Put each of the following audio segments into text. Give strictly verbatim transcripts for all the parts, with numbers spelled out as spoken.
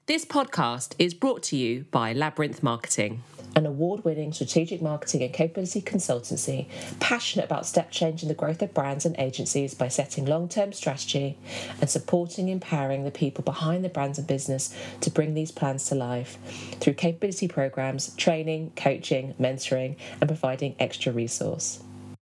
This podcast is brought to you by Labyrinth Marketing, an award-winning strategic marketing and capability consultancy passionate about step changing the growth of brands and agencies by setting long-term strategy and supporting and empowering the people behind the brands and business to bring these plans to life through capability programs, training, coaching, mentoring, and providing extra resource.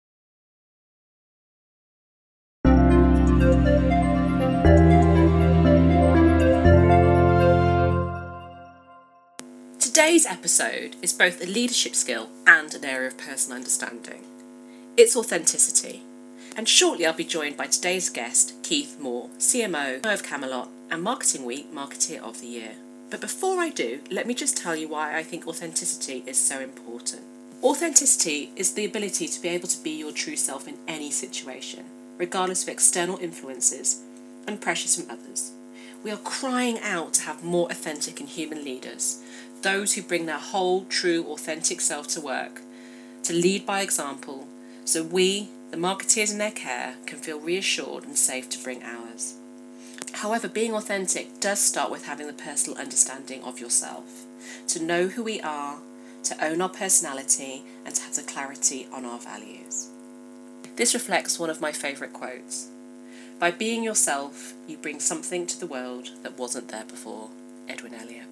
Today's episode is both a leadership skill and an area of personal understanding. It's authenticity. And shortly I'll be joined by today's guest, Keith Moore, C M O of Camelot and Marketing Week Marketeer of the Year. But before I do, let me just tell you why I think authenticity is so important. Authenticity is the ability to be able to be your true self in any situation, regardless of external influences and pressures from others. We are crying out to have more authentic and human leaders, those who bring their whole, true, authentic self to work, to lead by example, so we, the marketeers in their care, can feel reassured and safe to bring ours. However, being authentic does start with having the personal understanding of yourself, to know who we are, to own our personality, and to have the clarity on our values. This reflects one of my favourite quotes. By being yourself, you bring something to the world that wasn't there before. Edwin Elliot.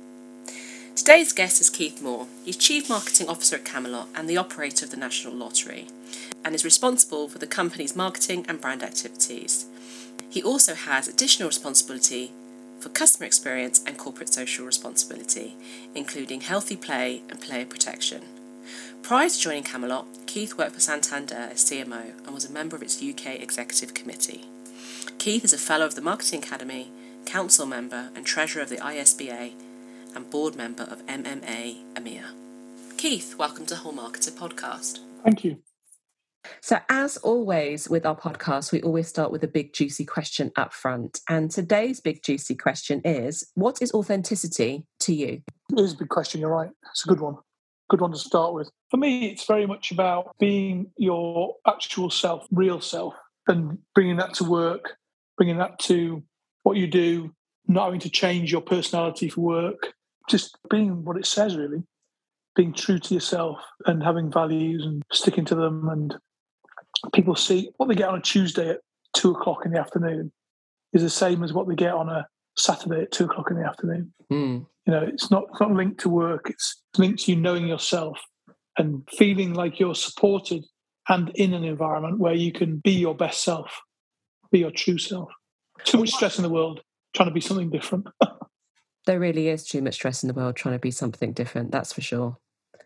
Today's guest is Keith Moore. He's Chief Marketing Officer at Camelot and the operator of the National Lottery, and is responsible for the company's marketing and brand activities. He also has additional responsibility for customer experience and corporate social responsibility, including healthy play and player protection. Prior to joining Camelot, Keith worked for Santander as C M O and was a member of its U K Executive Committee. Keith is a Fellow of the Marketing Academy, Council Member and Treasurer of the I S B A, and board member of M M A EMEA. Keith, welcome to Whole Marketer Podcast. Thank you. So as always with our podcast, we always start with a big juicy question up front. And today's big juicy question is, what is authenticity to you? It is a big question, you're right. It's a good one. Good one to start with. For me, it's very much about being your actual self, real self, and bringing that to work, bringing that to what you do, not having to change your personality for work, just being what it says, really. Being true to yourself and having values and sticking to them. And people see what they get on a Tuesday at two o'clock in the afternoon is the same as what they get on a Saturday at two o'clock in the afternoon. Mm. You know, it's not, it's not linked to work. It's linked to you knowing yourself and feeling like you're supported and in an environment where you can be your best self, be your true self. Too much stress in the world trying to be something different. There really is too much stress in the world trying to be something different, that's for sure.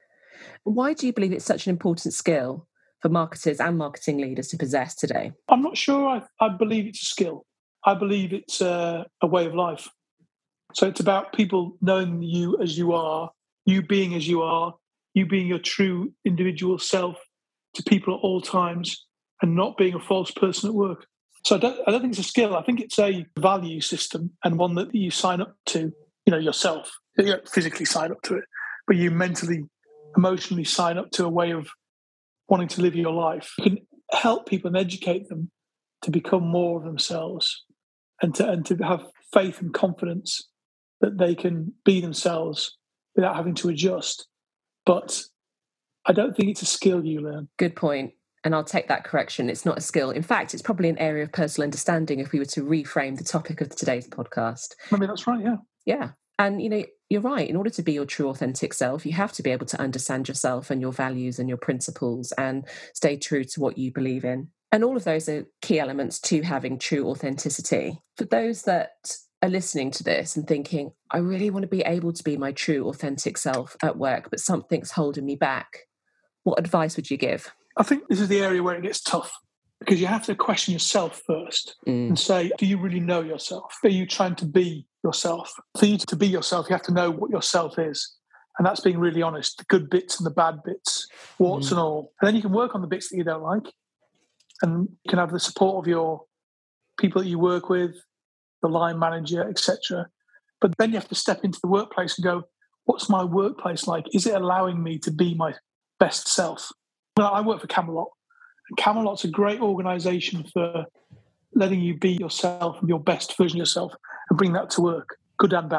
Why do you believe it's such an important skill for marketers and marketing leaders to possess today? I'm not sure I, I believe it's a skill. I believe it's a, a way of life. So it's about people knowing you as you are, you being as you are, you being your true individual self to people at all times and not being a false person at work. So I don't, I don't think it's a skill. I think it's a value system and one that you sign up to, you know, yourself. You don't physically sign up to it, but you mentally, emotionally sign up to a way of wanting to live your life. You can help people and educate them to become more of themselves and to, and to have faith and confidence that they can be themselves without having to adjust. But I don't think it's a skill you learn. Good point. And I'll take that correction. It's not a skill. In fact, it's probably an area of personal understanding if we were to reframe the topic of today's podcast. Maybe that's right, yeah. Yeah. And, you know, you're right. In order to be your true authentic self, you have to be able to understand yourself and your values and your principles and stay true to what you believe in. And all of those are key elements to having true authenticity. For those that are listening to this and thinking, I really want to be able to be my true authentic self at work, but something's holding me back, what advice would you give? I think this is the area where it gets tough because you have to question yourself first mm. and say, do you really know yourself? Are you trying to be yourself? For you to be yourself, you have to know what yourself is. And that's being really honest, the good bits and the bad bits, warts mm. and all. And then you can work on the bits that you don't like. And you can have the support of your people that you work with, the line manager, et cetera. But then you have to step into the workplace and go, what's my workplace like? Is it allowing me to be my best self? Well, I work for Camelot. And Camelot's a great organisation for letting you be yourself, your best version of yourself, and bring that to work, good and bad.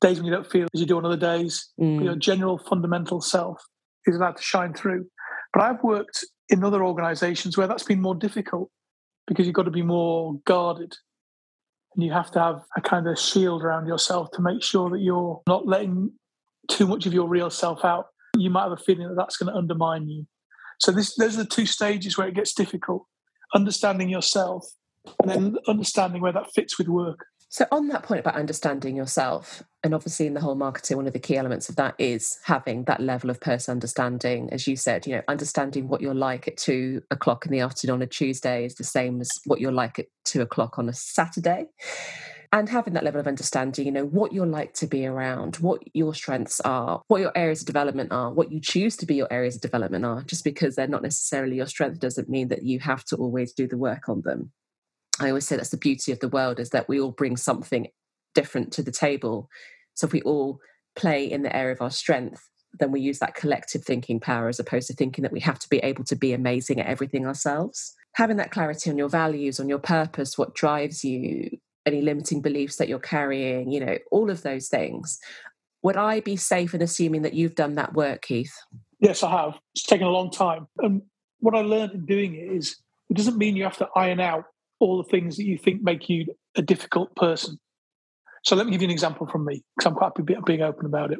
days when you don't feel as you do on other days. Mm. Your general fundamental self is allowed to shine through. But I've worked in other organisations where that's been more difficult because you've got to be more guarded. And you have to have a kind of shield around yourself to make sure that you're not letting too much of your real self out. You might have a feeling that that's going to undermine you. So this, those are the two stages where it gets difficult. Understanding yourself and then understanding where that fits with work. So on that point about understanding yourself, and obviously in the whole marketing, one of the key elements of that is having that level of person understanding. As you said, you know, understanding what you're like at two o'clock in the afternoon on a Tuesday is the same as what you're like at two o'clock on a Saturday. And having that level of understanding, you know, what you're like to be around, what your strengths are, what your areas of development are, what you choose to be your areas of development are. Just because they're not necessarily your strength doesn't mean that you have to always do the work on them. I always say that's the beauty of the world, is that we all bring something different to the table. So if we all play in the area of our strength, then we use that collective thinking power as opposed to thinking that we have to be able to be amazing at everything ourselves. Having that clarity on your values, on your purpose, what drives you, any limiting beliefs that you're carrying, you know, all of those things. Would I be safe in assuming that you've done that work, Keith? Yes, I have. It's taken a long time. And what I learned in doing it is it doesn't mean you have to iron out all the things that you think make you a difficult person. So let me give you an example from me, because I'm quite happy being open about it.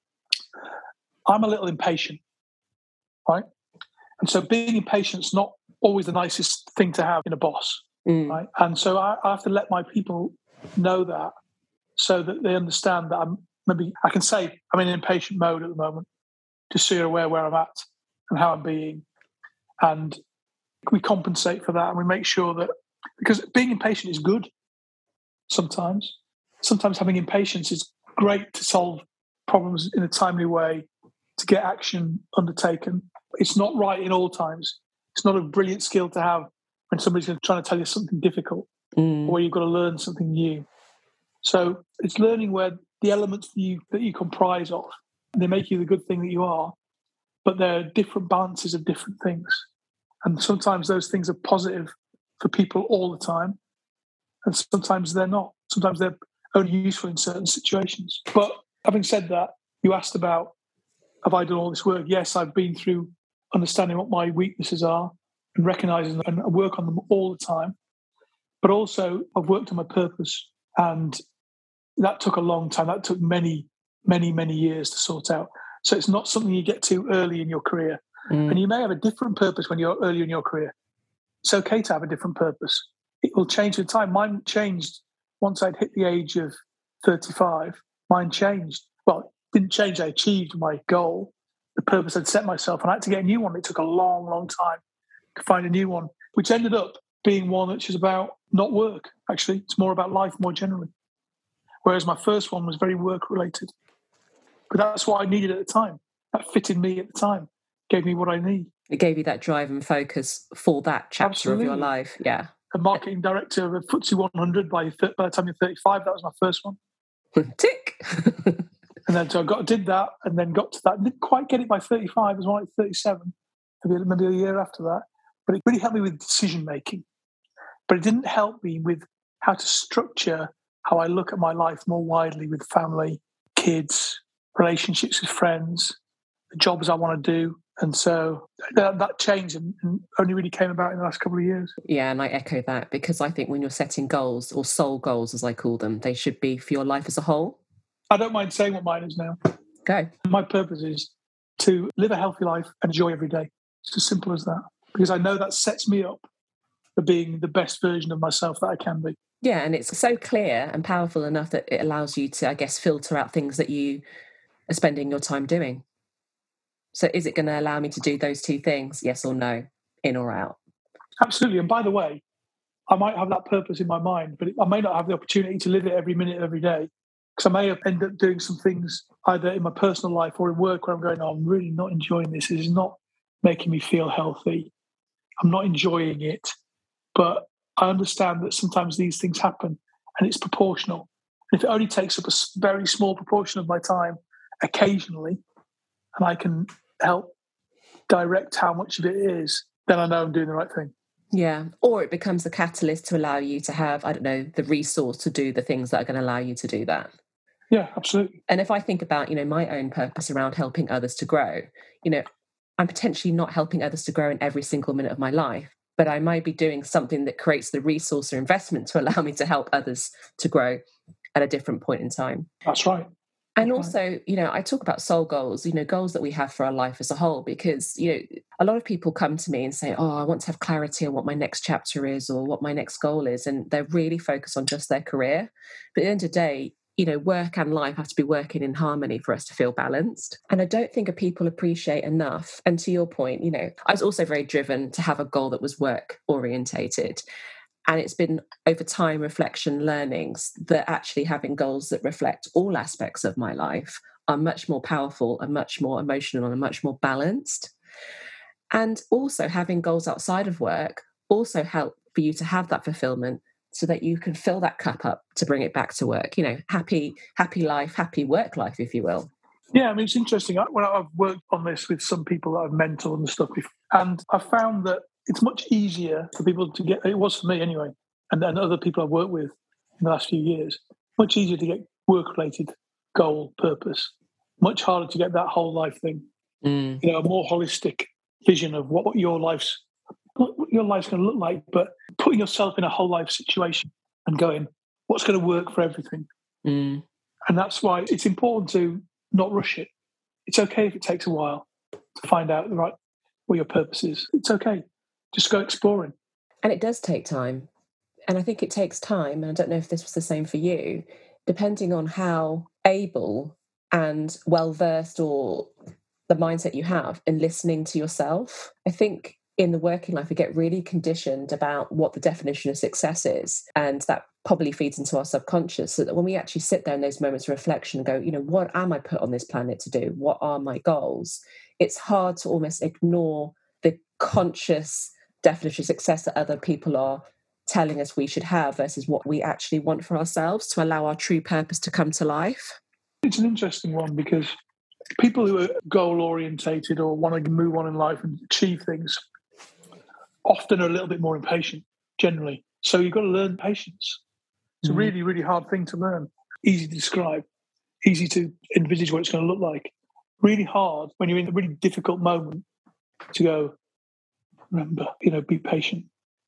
I'm a little impatient, right? And so being impatient is not always the nicest thing to have in a boss, mm. right? And so I, I have to let my people know that so that they understand that I'm maybe, I can say I'm in impatient mode at the moment, just so you're aware where I'm at and how I'm being. And we compensate for that and we make sure that, because being impatient is good sometimes. Sometimes having impatience is great to solve problems in a timely way, to get action undertaken. It's not right in all times. It's not a brilliant skill to have when somebody's trying to tell you something difficult mm. or where you've got to learn something new. So it's learning where the elements that you, that you comprise of, they make you the good thing that you are, but they're different balances of different things. And sometimes those things are positive for people all the time, and sometimes they're not. Sometimes they're only useful in certain situations. But having said that, you asked about, have I done all this work? Yes, I've been through understanding what my weaknesses are and recognising them, and I work on them all the time. But also, I've worked on my purpose, and that took a long time. That took many, many, many years to sort out. So it's not something you get to early in your career. Mm. And you may have a different purpose when you're early in your career. It's okay to have a different purpose. It will change with time. Mine changed once I'd hit the age of thirty-five. Mine changed. Well, it didn't change. I achieved my goal, the purpose I'd set myself, and I had to get a new one. It took a long, long time to find a new one, which ended up being one which is about not work, actually. It's more about life more generally. Whereas my first one was very work-related. But that's what I needed at the time. That fitted me at the time, gave me what I need. It gave you that drive and focus for that chapter Absolutely. Of your life. Yeah. A marketing director of F T S E one hundred by, by the time you're thirty-five. That was my first one. Tick. And then so I got did that and then got to that. Didn't quite get it by thirty-five. It was more like thirty-seven, maybe, maybe a year after that. But it really helped me with decision making. But it didn't help me with how to structure how I look at my life more widely with family, kids, relationships with friends, the jobs I want to do. And so that, that changed and, and only really came about in the last couple of years. Yeah, and I echo that, because I think when you're setting goals, or soul goals as I call them, they should be for your life as a whole. I don't mind saying what mine is now. Go. My purpose is to live a healthy life and enjoy every day. It's as simple as that. Because I know that sets me up for being the best version of myself that I can be. Yeah, and it's so clear and powerful enough that it allows you to, I guess, filter out things that you are spending your time doing. So is it going to allow me to do those two things? Yes or no? In or out? Absolutely. And by the way, I might have that purpose in my mind, but I may not have the opportunity to live it every minute, every day. Because I may end up doing some things either in my personal life or in work where I'm going, oh, I'm really not enjoying this. This is not making me feel healthy. I'm not enjoying it. But I understand that sometimes these things happen and it's proportional. And if it only takes up a very small proportion of my time occasionally, and I can help direct how much of it is, then I know I'm doing the right thing. Yeah. Or it becomes a catalyst to allow you to have, I don't know, the resource to do the things that are going to allow you to do that. Yeah, absolutely. And if I think about, you know, my own purpose around helping others to grow, you know, I'm potentially not helping others to grow in every single minute of my life, but I might be doing something that creates the resource or investment to allow me to help others to grow at a different point in time. That's right. And That's also, right. you know, I talk about soul goals, you know, goals that we have for our life as a whole, because, you know, a lot of people come to me and say, oh, I want to have clarity on what my next chapter is or what my next goal is. And they're really focused on just their career. But at the end of the day, you know, work and life have to be working in harmony for us to feel balanced. And I don't think people appreciate enough. And to your point, you know, I was also very driven to have a goal that was work orientated. And it's been over time, reflection, learnings that actually having goals that reflect all aspects of my life are much more powerful and much more emotional and much more balanced. And also having goals outside of work also help for you to have that fulfillment so that you can fill that cup up to bring it back to work. You know, happy, happy life, happy work life, if you will. Yeah, I mean, it's interesting. When I've worked on this with some people that I've mentored and stuff, and I found that it's much easier for people to get, it was for me anyway, and then other people I've worked with in the last few years, much easier to get work-related goal, purpose, much harder to get that whole life thing. Mm. You know, a more holistic vision of what your life's what your life's going to look like, but putting yourself in a whole life situation and going, what's going to work for everything? Mm. And that's why it's important to not rush it. It's okay if it takes a while to find out the right what your purpose is. It's okay. Just go exploring. And it does take time. And I think it takes time, and I don't know if this was the same for you, depending on how able and well-versed or the mindset you have in listening to yourself. I think in the working life, we get really conditioned about what the definition of success is. And that probably feeds into our subconscious, so that when we actually sit there in those moments of reflection and go, you know, what am I put on this planet to do? What are my goals? It's hard to almost ignore the conscious definition of success that other people are telling us we should have versus what we actually want for ourselves to allow our true purpose to come to life. It's an interesting one because people who are goal orientated or want to move on in life and achieve things often are a little bit more impatient generally. So you've got to learn patience. It's mm. a really, really hard thing to learn. Easy to describe, easy to envisage what it's going to look like. Really hard when you're in a really difficult moment to go, remember, you know, be patient.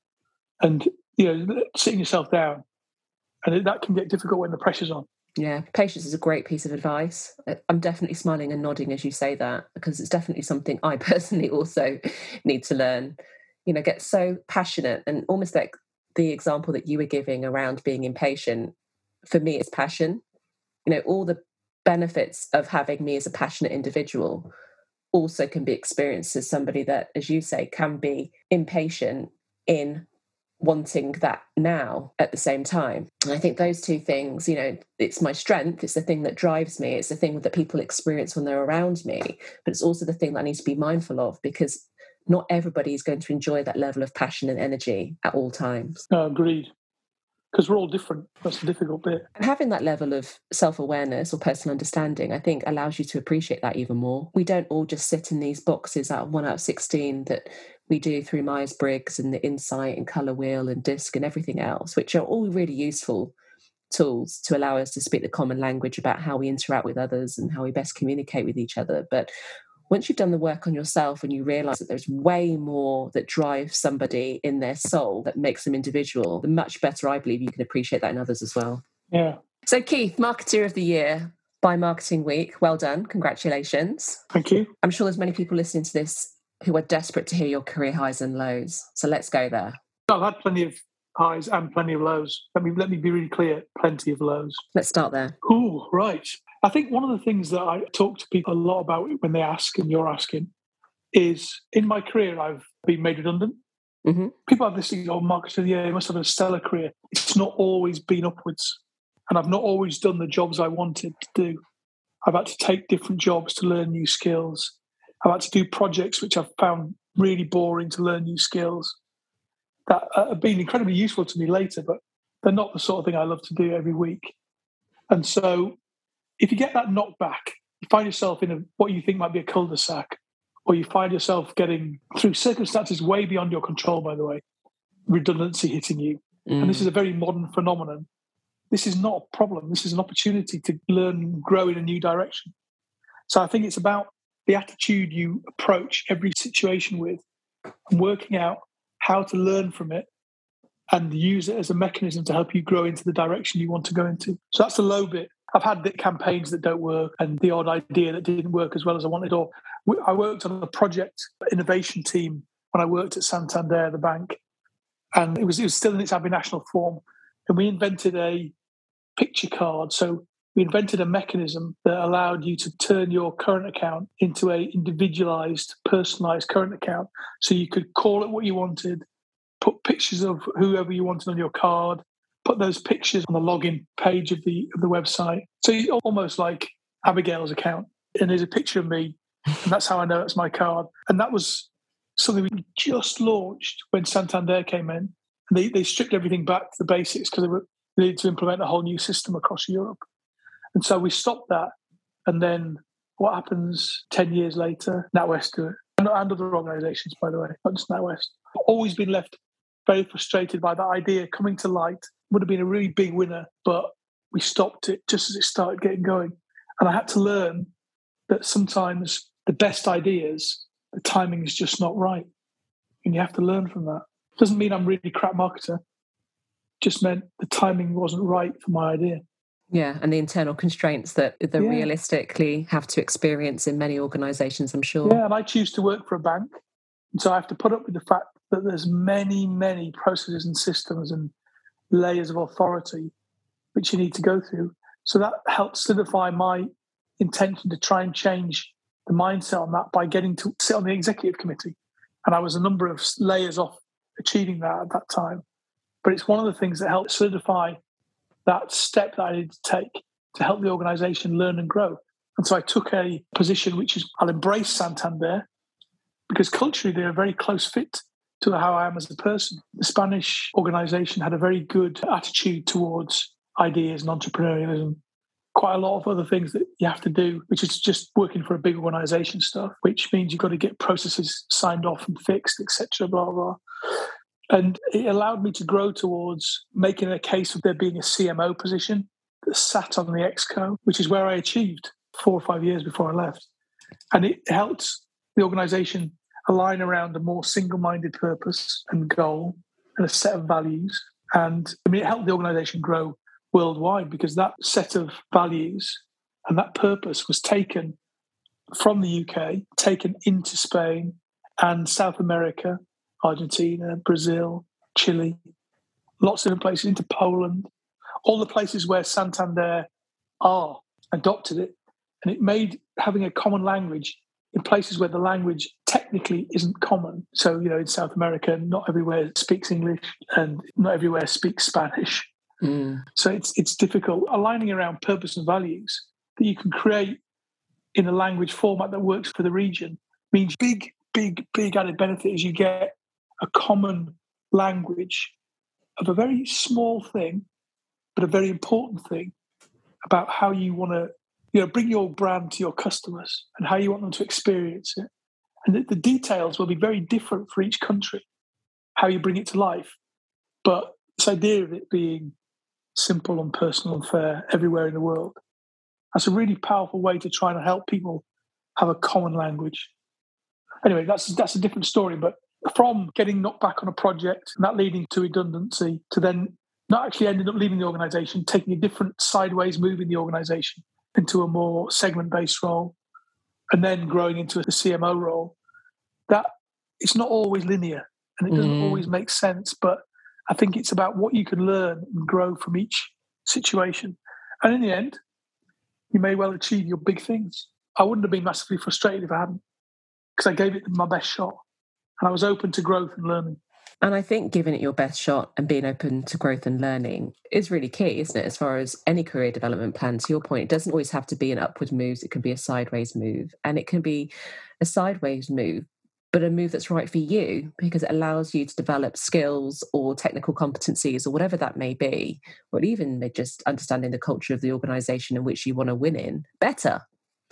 And, you know, sitting yourself down. And that can get difficult when the pressure's on. Yeah, patience is a great piece of advice. I'm definitely smiling and nodding as you say that, because it's definitely something I personally also need to learn. You know, get so passionate, and almost like the example that you were giving around being impatient, for me, it's passion. You know, all the benefits of having me as a passionate individual also can be experienced as somebody that, as you say, can be impatient in wanting that now at the same time. And I think those two things, you know, it's my strength, it's the thing that drives me, it's the thing that people experience when they're around me, but it's also the thing that I need to be mindful of, because not everybody is going to enjoy that level of passion and energy at all times. No, agreed. Because we're all different. That's the difficult bit. And having that level of self-awareness or personal understanding, I think, allows you to appreciate that even more. We don't all just sit in these boxes out of one out of sixteen that we do through Myers-Briggs and the Insight and Colour Wheel and DISC and everything else, which are all really useful tools to allow us to speak the common language about how we interact with others and how we best communicate with each other. But once you've done the work on yourself and you realise that there's way more that drives somebody in their soul that makes them individual, the much better I believe you can appreciate that in others as well. Yeah. So Keith, Marketeer of the Year by Marketing Week. Well done. Congratulations. Thank you. I'm sure there's many people listening to this who are desperate to hear your career highs and lows. So let's go there. I've had plenty of highs and plenty of lows. Let me let me be really clear, plenty of lows. Let's start there. Ooh, right. I think one of the things that I talk to people a lot about when they ask, and you're asking, is in my career, I've been made redundant. Mm-hmm. People have this thing, oh, marketer of the year, you must have a stellar career. It's not always been upwards. And I've not always done the jobs I wanted to do. I've had to take different jobs to learn new skills. I've had to do projects which I've found really boring to learn new skills that have been incredibly useful to me later, but they're not the sort of thing I love to do every week. And so if you get that knocked back, you find yourself in a, what you think might be a cul-de-sac, or you find yourself getting, through circumstances way beyond your control, by the way, redundancy hitting you. Mm. And this is a very modern phenomenon this is not a problem. This is an opportunity to learn and grow in a new direction. So I think it's about the attitude you approach every situation with and working out how to learn from it and use it as a mechanism to help you grow into the direction you want to go into. So that's the low bit. I've had the campaigns that don't work and the odd idea that didn't work as well as I wanted. Or I worked on a project innovation team when I worked at Santander, the bank, and it was it was still in its ambinational form. And we invented a picture card. So we invented a mechanism that allowed you to turn your current account into a individualized, personalized current account. So you could call it what you wanted, put pictures of whoever you wanted on your card, put those pictures on the login page of the of the website. So you, almost like Abigail's account. And there's a picture of me, and that's how I know it's my card. And that was something we just launched when Santander came in. And they, they stripped everything back to the basics because they were they needed to implement a whole new system across Europe. And so we stopped that. And then what happens ten years later? NatWest do it. And, and other organisations, by the way, not just NatWest. Always been left very frustrated by that idea coming to light. Would have been a really big winner, but we stopped it just as it started getting going. And I had to learn that sometimes the best ideas, the timing is just not right. And you have to learn from that. Doesn't mean I'm really crap marketer. Just meant the timing wasn't right for my idea. Yeah, and the internal constraints that they yeah. realistically have to experience in many organisations, I'm sure. Yeah, and I choose to work for a bank. And so I have to put up with the fact that there's many, many processes and systems and layers of authority which you need to go through. So that helps solidify my intention to try and change the mindset on that by getting to sit on the executive committee. And I was a number of layers off achieving that at that time. But it's one of the things that helped solidify that step that I needed to take to help the organisation learn and grow. And so I took a position which is, I'll embrace Santander because culturally they're a very close fit to how I am as a person. The Spanish organisation had a very good attitude towards ideas and entrepreneurialism. Quite a lot of other things that you have to do, which is just working for a big organisation stuff, which means you've got to get processes signed off and fixed, et cetera, blah, blah. And it allowed me to grow towards making a case of there being a C M O position that sat on the ExCo, which is where I achieved four or five years before I left. And it helped the organisation align around a more single-minded purpose and goal and a set of values. And I mean, it helped the organisation grow worldwide because that set of values and that purpose was taken from the U K, taken into Spain and South America, Argentina, Brazil, Chile, lots of different places, into Poland, all the places where Santander are, adopted it. And it made having a common language in places where the language technically isn't common. So, you know, in South America, not everywhere speaks English and not everywhere speaks Spanish. Mm. So it's it's difficult. Aligning around purpose and values that you can create in a language format that works for the region means big, big, big added benefit is you get a common language of a very small thing, but a very important thing about how you want to, you know, bring your brand to your customers and how you want them to experience it. And the, the details will be very different for each country, how you bring it to life. But this idea of it being simple and personal and fair everywhere in the world, that's a really powerful way to try and help people have a common language. Anyway, that's that's a different story, but from getting knocked back on a project and that leading to redundancy to then not actually ending up leaving the organisation, taking a different sideways move in the organisation into a more segment-based role and then growing into a C M O role, that it's not always linear and it doesn't mm. always make sense, but I think it's about what you can learn and grow from each situation. And in the end, you may well achieve your big things. I wouldn't have been massively frustrated if I hadn't, because I gave it my best shot. And I was open to growth and learning. And I think giving it your best shot and being open to growth and learning is really key, isn't it? As far as any career development plan, to your point, it doesn't always have to be an upward move. It can be a sideways move. And it can be a sideways move, but a move that's right for you because it allows you to develop skills or technical competencies or whatever that may be, or even just understanding the culture of the organisation in which you want to win in better.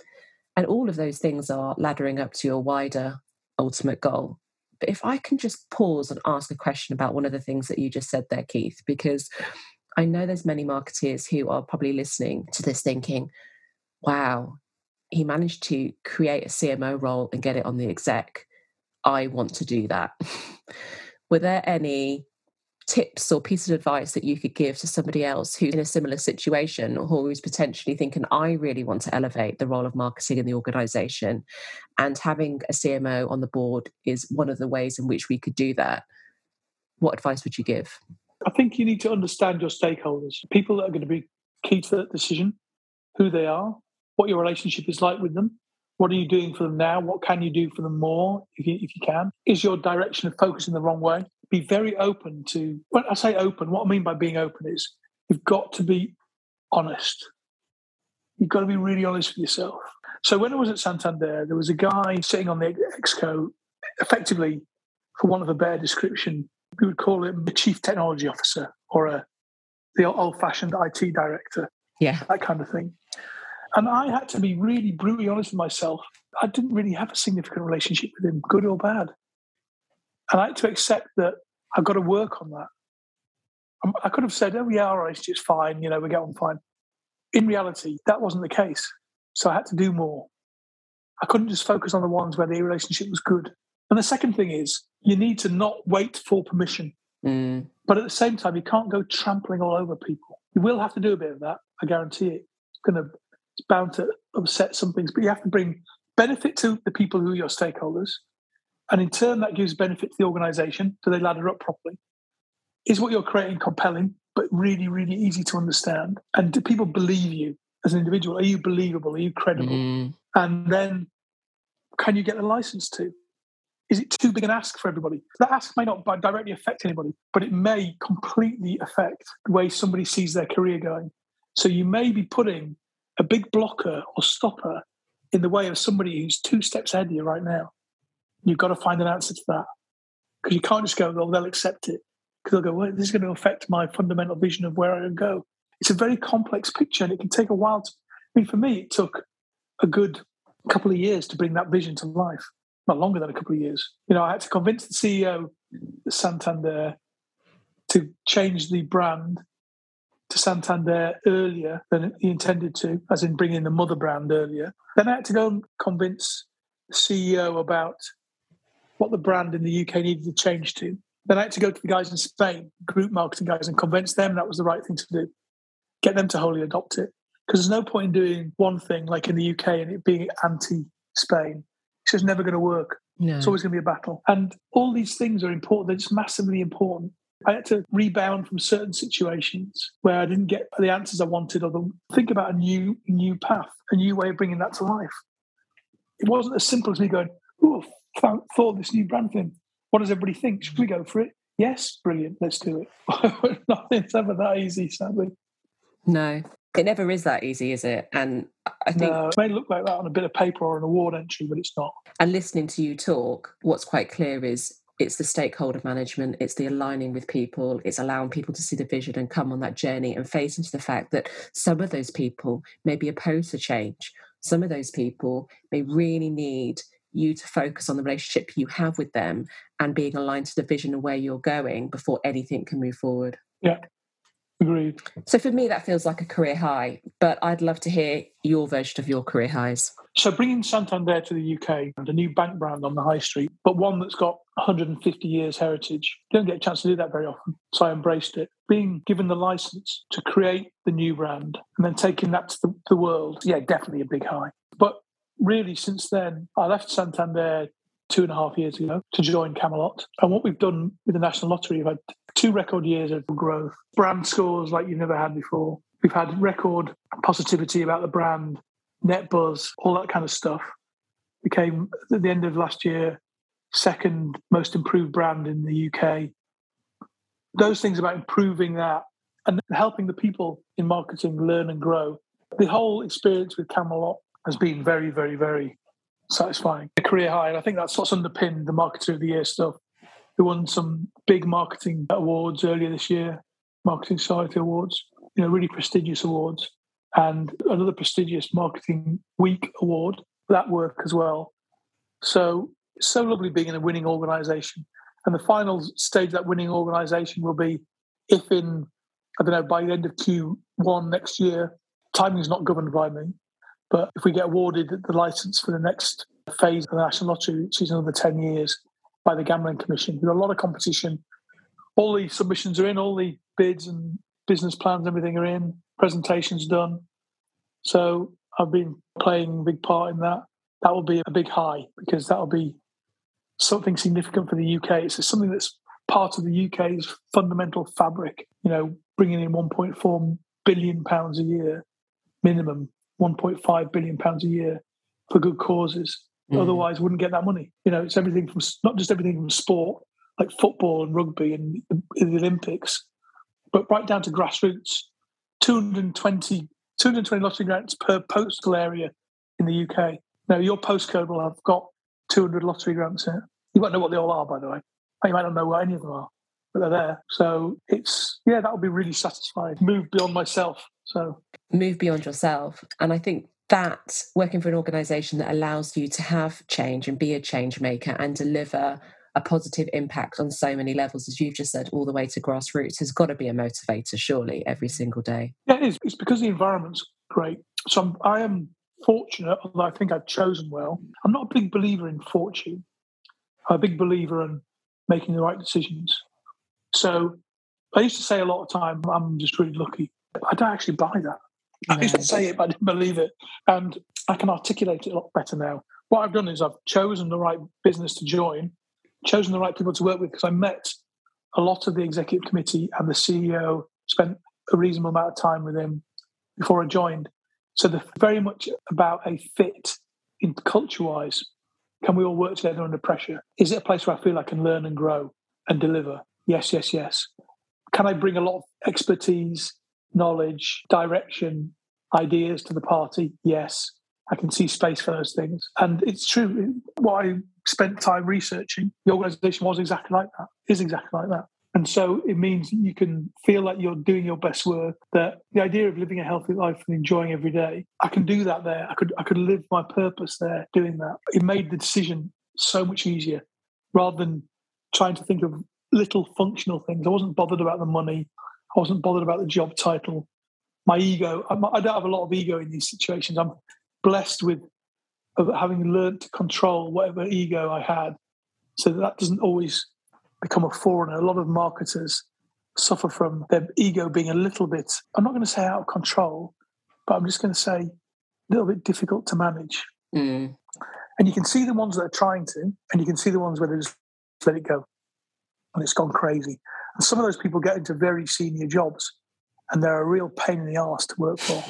And all of those things are laddering up to your wider ultimate goal. But if I can just pause and ask a question about one of the things that you just said there, Keith, because I know there's many marketeers who are probably listening to this thinking, wow, he managed to create a C M O role and get it on the exec. I want to do that. Were there any tips or pieces of advice that you could give to somebody else who's in a similar situation or who's potentially thinking, I really want to elevate the role of marketing in the organisation, and having a C M O on the board is one of the ways in which we could do that? What advice would you give? I think you need to understand your stakeholders, people that are going to be key to that decision, who they are, what your relationship is like with them. What are you doing for them now? What can you do for them more if you, if you can? Is your direction of focus in the wrong way? Be very open to, when I say open, what I mean by being open is you've got to be honest. You've got to be really honest with yourself. So when I was at Santander, there was a guy sitting on the exco, effectively, for want of a better description, we would call him a chief technology officer or a the old-fashioned I T director, yeah, that kind of thing. And I had to be really brutally honest with myself. I didn't really have a significant relationship with him, good or bad. And I had to accept that I've got to work on that. I could have said, oh, yeah, our relationship's fine, you know, we get on fine. In reality, that wasn't the case. So I had to do more. I couldn't just focus on the ones where the relationship was good. And the second thing is, you need to not wait for permission. Mm. But at the same time, you can't go trampling all over people. You will have to do a bit of that, I guarantee it. It's going to It's bound to upset some things, but you have to bring benefit to the people who are your stakeholders. And in turn, that gives benefit to the organisation. Do they ladder up properly? Is what you're creating compelling, but really, really easy to understand? And do people believe you as an individual? Are you believable? Are you credible? Mm. And then can you get the license to? Is it too big an ask for everybody? That ask may not directly affect anybody, but it may completely affect the way somebody sees their career going. So you may be putting a big blocker or stopper in the way of somebody who's two steps ahead of you right now. You've got to find an answer to that. Because you can't just go, well, they'll accept it. Because they'll go, well, this is going to affect my fundamental vision of where I go. It's a very complex picture and it can take a while to, I mean, for me, it took a good couple of years to bring that vision to life. Not longer than a couple of years. You know, I had to convince the C E O of Santander to change the brand to Santander earlier than he intended to, as in bringing the mother brand earlier. Then I had to go and convince the C E O about what the brand in the U K needed to change to. Then I had to go to the guys in Spain, group marketing guys, and convince them that was the right thing to do. Get them to wholly adopt it. Because there's no point in doing one thing like in the U K and it being anti-Spain. It's just never going to work. No. It's always going to be a battle. And all these things are important. They're just massively important. I had to rebound from certain situations where I didn't get the answers I wanted, or the, think about a new new path, a new way of bringing that to life. It wasn't as simple as me going, oh, I thought this new brand thing. What does everybody think? Should we go for it? Yes, brilliant, let's do it. Nothing's ever that easy, sadly. No, it never is that easy, is it? And I think no, it may look like that on a bit of paper or an award entry, but it's not. And listening to you talk, what's quite clear is it's the stakeholder management, it's the aligning with people, it's allowing people to see the vision and come on that journey and face into the fact that some of those people may be opposed to change. Some of those people may really need you to focus on the relationship you have with them and being aligned to the vision of where you're going before anything can move forward. Yeah. Agreed. So for me, that feels like a career high, but I'd love to hear your version of your career highs. So bringing Santander to the U K and a new bank brand on the high street, but one that's got one hundred fifty years heritage. You don't get a chance to do that very often. So I embraced it. Being given the license to create the new brand and then taking that to the, the world, yeah, definitely a big high. But really, since then, I left Santander two and a half years ago to join Camelot. And what we've done with the National Lottery, we've had two record years of growth, brand scores like you've never had before. We've had record positivity about the brand, net buzz, all that kind of stuff. Became, at the end of last year, second most improved brand in the U K. Those things about improving that and helping the people in marketing learn and grow. The whole experience with Camelot has been very, very, very satisfying. A career high, and I think that's what's underpinned the Marketer of the Year stuff. We won some big marketing awards earlier this year, Marketing Society Awards, you know, really prestigious awards, and another prestigious Marketing Week award for that work as well. So it's so lovely being in a winning organisation. And the final stage of that winning organisation will be if in I don't know, by the end of Q one next year, timing is not governed by me. But if we get awarded the licence for the next phase of the National Lottery, which is another ten years, by the Gambling Commission, we've got a lot of competition. All the submissions are in, all the bids and business plans, everything are in, presentations done. So I've been playing a big part in that. That will be a big high because that will be something significant for the U K. It's something that's part of the U K's fundamental fabric, you know, bringing in one point four billion pounds a year, minimum one point five billion pounds a year for good causes. Mm. Otherwise, wouldn't get that money. You know, it's everything from, not just everything from sport, like football and rugby and the, the Olympics, but right down to grassroots. two hundred twenty, two hundred twenty lottery grants per postal area in the U K. Now, your postcode will have got two hundred lottery grants in it. You won't know what they all are, by the way. You might not know what any of them are, but they're there. So it's, yeah, that would be really satisfying. Move beyond myself. So move beyond yourself. And I think that working for an organisation that allows you to have change and be a change maker and deliver a positive impact on so many levels, as you've just said, all the way to grassroots, has got to be a motivator, surely, every single day. Yeah, it is. It's because the environment's great. So I'm, I am fortunate, although I think I've chosen well. I'm not a big believer in fortune. I'm a big believer in making the right decisions. So I used to say a lot of time, I'm just really lucky. I don't actually buy that. No. I used to say it, but I didn't believe it. And I can articulate it a lot better now. What I've done is I've chosen the right business to join, chosen the right people to work with, because I met a lot of the executive committee and the C E O, spent a reasonable amount of time with him before I joined. So they're very much about a fit in culture-wise. Can we all work together under pressure? Is it a place where I feel I can learn and grow and deliver? Yes, yes, yes. Can I bring a lot of expertise, knowledge, direction, ideas to the party? Yes. I can see space for those things. And it's true. What I spent time researching, the organisation was exactly like that, is exactly like that. And so it means that you can feel like you're doing your best work, that the idea of living a healthy life and enjoying every day, I can do that there. I could I could live my purpose there doing that. It made the decision so much easier rather than trying to think of little functional things. I wasn't bothered about the money. I wasn't bothered about the job title. My ego, I'm, I don't have a lot of ego in these situations. I'm blessed with of having learned to control whatever ego I had, so that doesn't always become a foreigner. A lot of marketers suffer from their ego being a little bit, I'm not going to say out of control, but I'm just going to say a little bit difficult to manage. Mm. And you can see the ones that are trying to, and you can see the ones where they just let it go and it's gone crazy. And some of those people get into very senior jobs and they're a real pain in the arse to work for.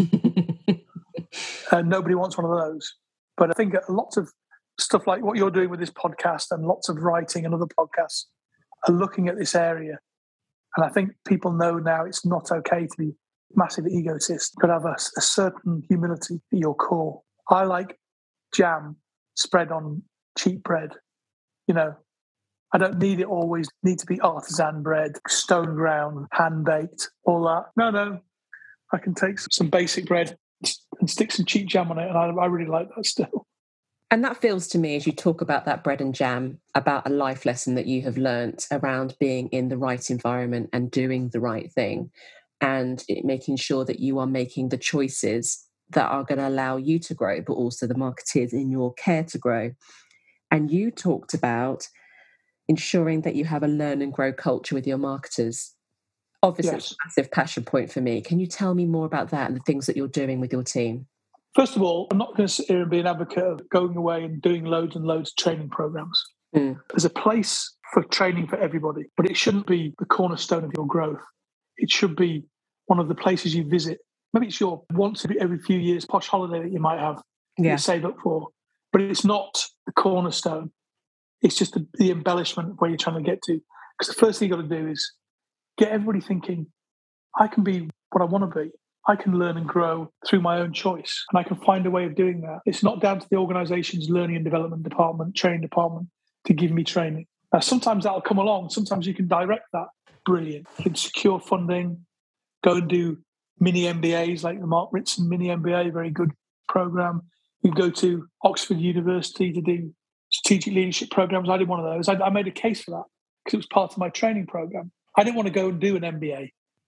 And nobody wants one of those. But I think lots of stuff like what you're doing with this podcast and lots of writing and other podcasts are looking at this area. And I think people know now it's not okay to be massive egotist, but have a, a certain humility at your core. I like jam spread on cheap bread. You know, I don't need it always need to be artisan bread, stone ground, hand baked, all that. No, no. I can take some basic bread and stick some cheap jam on it, and I, I really like that still. And that feels to me, as you talk about that bread and jam, about a life lesson that you have learnt around being in the right environment and doing the right thing, and it, making sure that you are making the choices that are going to allow you to grow, but also the marketeers in your care to grow. And you talked about ensuring that you have a learn and grow culture with your marketers. Obviously, yes. It's a massive passion point for me. Can you tell me more about that and the things that you're doing with your team? First of all, I'm not going to sit here and be an advocate of going away and doing loads and loads of training programs. Mm. There's a place for training for everybody, but it shouldn't be the cornerstone of your growth. It should be one of the places you visit. Maybe it's your once every few years posh holiday that you might have, yeah. you save up for, but it's not the cornerstone. It's just the, the embellishment of where you're trying to get to. Because the first thing you've got to do is get everybody thinking, I can be what I want to be. I can learn and grow through my own choice, and I can find a way of doing that. It's not down to the organisation's learning and development department, training department, to give me training. Now, sometimes that'll come along. Sometimes you can direct that. Brilliant. You can secure funding, go and do mini M B As like the Mark Ritson mini M B A, very good program. You go to Oxford University to do strategic leadership programs. I did one of those. I, I made a case for that because it was part of my training program. I didn't want to go and do an M B A.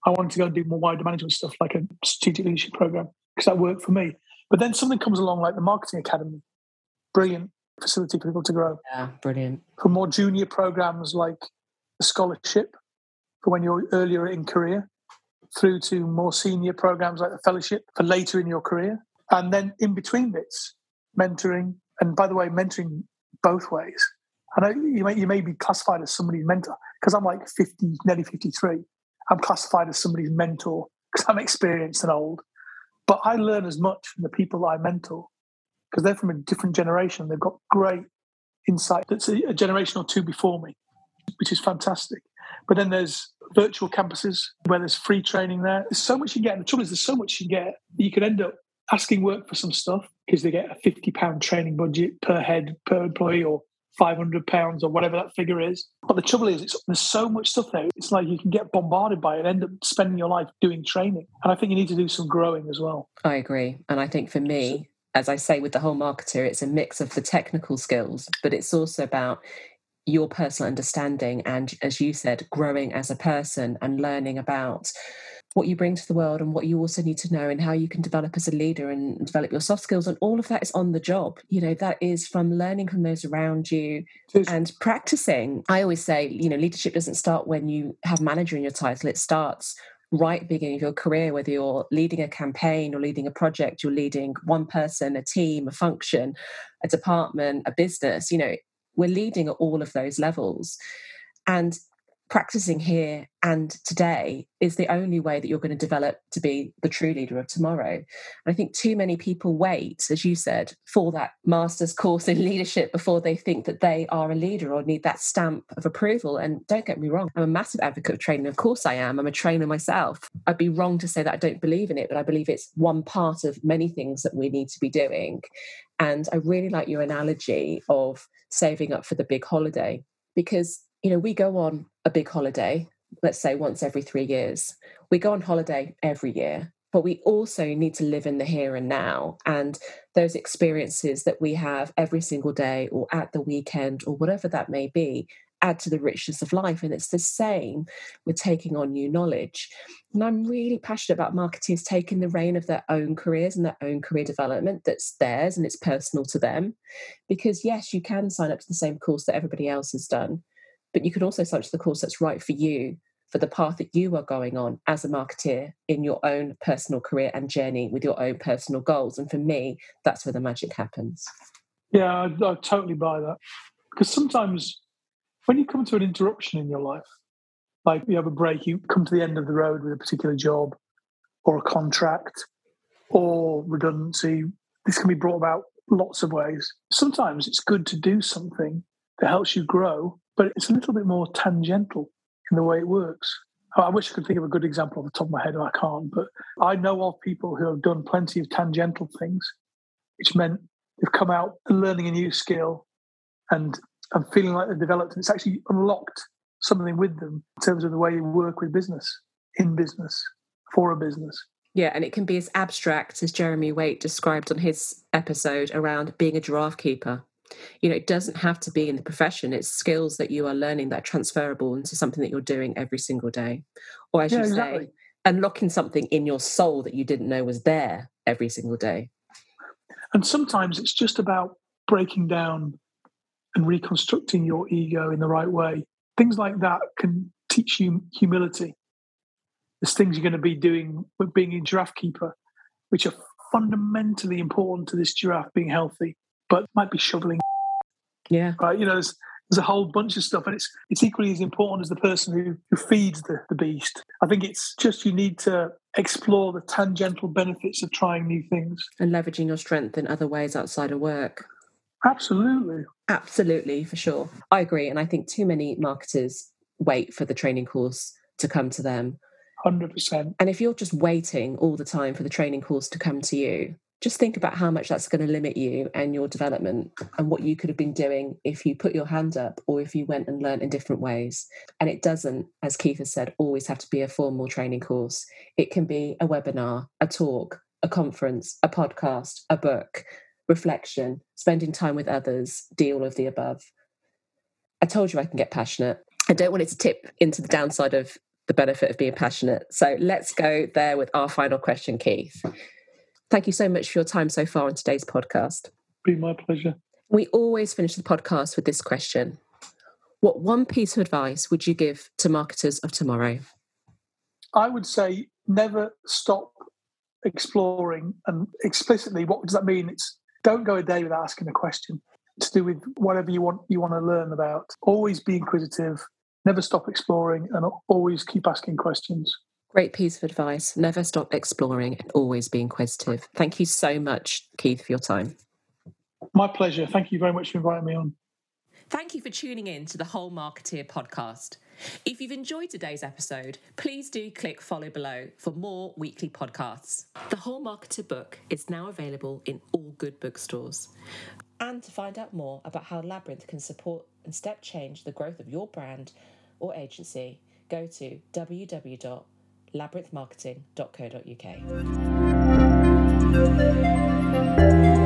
I wanted to go and do more wider management stuff, like a strategic leadership program, because that worked for me. But then something comes along like the Marketing Academy, brilliant facility for people to grow. Yeah, brilliant. For more junior programs like the scholarship, for when you're earlier in career, through to more senior programs like the fellowship for later in your career. And then in between bits, mentoring. And by the way, mentoring both ways. I know you may, you may be classified as somebody's mentor, because I'm like fifty, nearly fifty-three. I'm classified as somebody's mentor because I'm experienced and old. But I learn as much from the people that I mentor, because they're from a different generation. They've got great insight that's a, a generation or two before me, which is fantastic. But then there's virtual campuses where there's free training there. There's so much you get. And the trouble is there's so much you get that you could end up asking work for some stuff because they get a fifty pound training budget per head, per employee, or five hundred pounds or whatever that figure is. But the trouble is it's, there's so much stuff there. It's like you can get bombarded by it and end up spending your life doing training. And I think you need to do some growing as well. I agree. And I think for me, as I say with the whole marketer, it's a mix of the technical skills, but it's also about your personal understanding and, as you said, growing as a person and learning about what you bring to the world and what you also need to know and how you can develop as a leader and develop your soft skills. And all of that is on the job. You know, that is from learning from those around you and practicing. I always say, you know, leadership doesn't start when you have manager in your title. It starts right at the beginning of your career, whether you're leading a campaign or leading a project, you're leading one person, a team, a function, a department, a business. You know, we're leading at all of those levels. And practicing here and today is the only way that you're going to develop to be the true leader of tomorrow. And I think too many people wait, as you said, for that master's course in leadership before they think that they are a leader or need that stamp of approval. And don't get me wrong, I'm a massive advocate of training. Of course I am. I'm a trainer myself. I'd be wrong to say that I don't believe in it, but I believe it's one part of many things that we need to be doing. And I really like your analogy of saving up for the big holiday, because you know, we go on a big holiday, let's say once every three years. We go on holiday every year, but we also need to live in the here and now. And those experiences that we have every single day or at the weekend or whatever that may be add to the richness of life. And it's the same with taking on new knowledge. And I'm really passionate about marketeers taking the reign of their own careers and their own career development that's theirs and it's personal to them. Because yes, you can sign up to the same course that everybody else has done, but you can also sign up to the course that's right for you, for the path that you are going on as a marketeer in your own personal career and journey with your own personal goals. And for me, that's where the magic happens. Yeah, I, I totally buy that. Because sometimes when you come to an interruption in your life, like you have a break, you come to the end of the road with a particular job or a contract or redundancy, this can be brought about lots of ways. Sometimes it's good to do something that helps you grow, but it's a little bit more tangential in the way it works. I wish I could think of a good example off the top of my head, and I can't, but I know of people who have done plenty of tangential things, which meant they've come out learning a new skill and, and feeling like they've developed, and it's actually unlocked something with them in terms of the way you work with business, in business, for a business. Yeah, and it can be as abstract as Jeremy Waite described on his episode around being a giraffe keeper. You know, it doesn't have to be in the profession. It's skills that you are learning that are transferable into something that you're doing every single day. Or as yeah, you exactly. say, unlocking something in your soul that you didn't know was there every single day. And sometimes it's just about breaking down and reconstructing your ego in the right way. Things like that can teach you humility. There's things you're going to be doing with being a giraffe keeper, which are fundamentally important to this giraffe being healthy, but might be shoveling. Yeah. Right. You know, there's, there's a whole bunch of stuff, and it's it's equally as important as the person who, who feeds the, the beast. I think it's just you need to explore the tangential benefits of trying new things. And leveraging your strength in other ways outside of work. Absolutely. Absolutely, for sure. I agree. And I think too many marketers wait for the training course to come to them. one hundred percent. And if you're just waiting all the time for the training course to come to you, just think about how much that's going to limit you and your development and what you could have been doing if you put your hand up or if you went and learned in different ways. And it doesn't, as Keith has said, always have to be a formal training course. It can be a webinar, a talk, a conference, a podcast, a book, reflection, spending time with others, do all of the above. I told you I can get passionate. I don't want it to tip into the downside of the benefit of being passionate. So let's go there with our final question, Keith. Thank you so much for your time so far on today's podcast. Be my pleasure. We always finish the podcast with this question. What one piece of advice would you give to marketers of tomorrow? I would say never stop exploring. And explicitly, what does that mean? It's don't go a day without asking a question. To do with whatever you want you want to learn about. Always be inquisitive, never stop exploring, and always keep asking questions. Great piece of advice. Never stop exploring and always be inquisitive. Thank you so much, Keith, for your time. My pleasure. Thank you very much for inviting me on. Thank you for tuning in to the Whole Marketeer podcast. If you've enjoyed today's episode, please do click follow below for more weekly podcasts. The Whole Marketer book is now available in all good bookstores. And to find out more about how Labyrinth can support and step change the growth of your brand or agency, go to w w w dot labyrinth marketing dot co dot u k.